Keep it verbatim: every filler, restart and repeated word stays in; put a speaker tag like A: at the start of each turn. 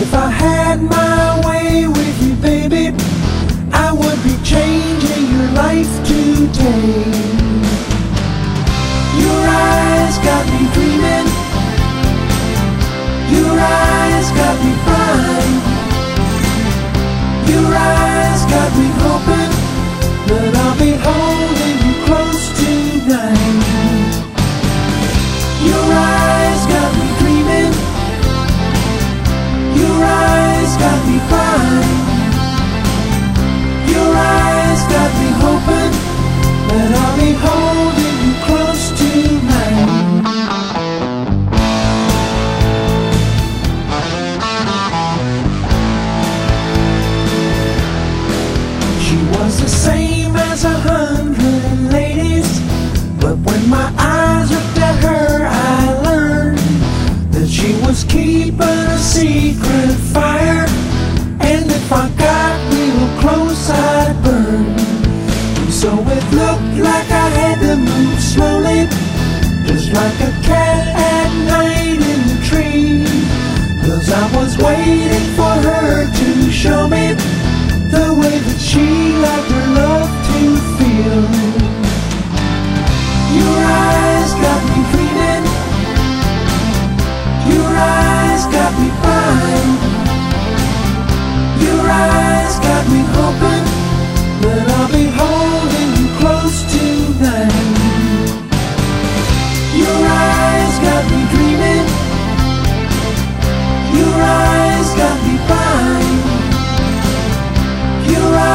A: If I had my way with you, baby, I would be changing your life today. Your eyes got me dreaming. Your eyes got me blind. Your eyes got me hoping that I'll be holding you close tonight. Your eyes got me dreaming. Your eyes got me blind. Your eyes got me hoping that I'll be holding you close tonight. She was the same as a hundred ladies, but when my eyes looked at her, I learned that she was keeping a secret fire, and if I got real close, I'd burn. So it looked like I had to move slowly, just like a cat at night in the tree, 'cause I was waiting for her to show me the way that she liked her love to feel. Your eyes got me dreaming. Your eyes got me blind. Your eyes got me hoping that I'll be holding you close tonight. Your eyes got me dreaming. Your eyes got me blind. Your